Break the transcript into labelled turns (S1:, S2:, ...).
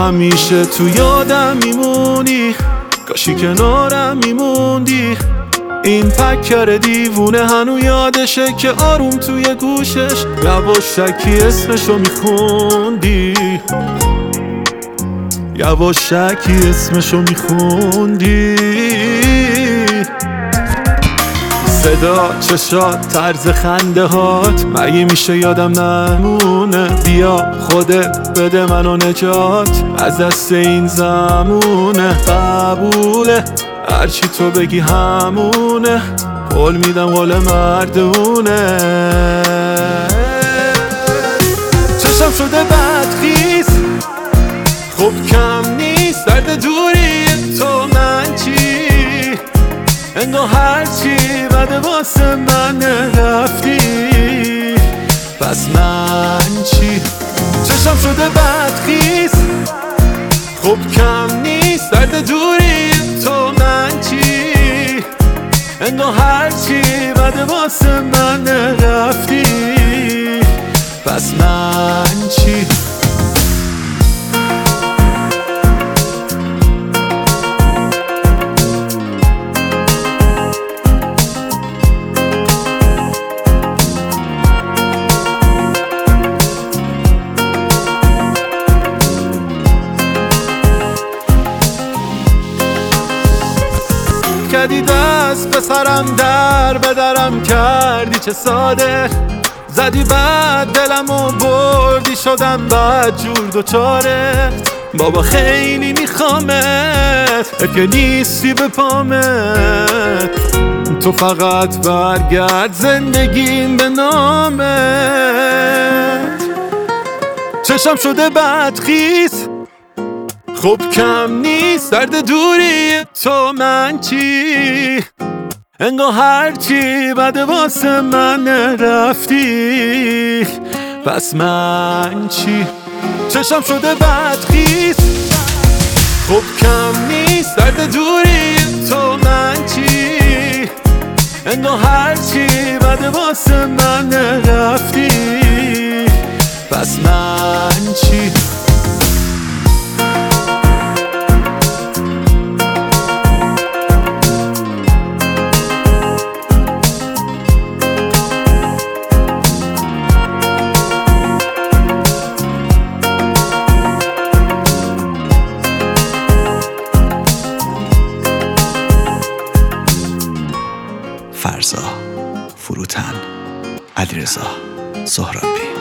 S1: همیشه تو یادم میمونی، کاشی کنارم میموندی. این پکر دیوونه هنو یادشه که آروم توی گوشش یواشکی اسمشو میخوندی، یواشکی اسمشو میخوندی. صدا، چشات، طرز خنده هات مگه میشه یادم نمونه؟ بیا خودت بده منو نجات از دست این زمونه. قبوله هرچی تو بگی همونه، قول میدم قول مردونه. چشم شده بدخیز، خب کم نیست درد دوری تو من چی؟ انگار هرچی بده واسه من رفتی، پس من چی؟ چشم شده بدخیز، خب کم نیست درد دوری تو من چی؟ انگار هرچی بده واسه من رفتی، پس من چی؟ کردی دست به سرم در به درم کردی چه ساده، زدی بعد دلمو بردی شدم بعد جور دوچارت. بابا خیلی میخوامت، اگه نیستی به پامت، تو فقط برگرد زندگیم به نامت. چشم شده بدخیز، خب کم نیست درد دوری تو من چی؟ انگار هرچی بده واسه من رفتی، پس من چی؟ چشم شده بدخیز، خب کم نیست درد دوری تو من چی؟ انگار هرچی بده واسه من رفتی، پس من چی؟
S2: فرزا، فروتن، علیرضا، سهرابی.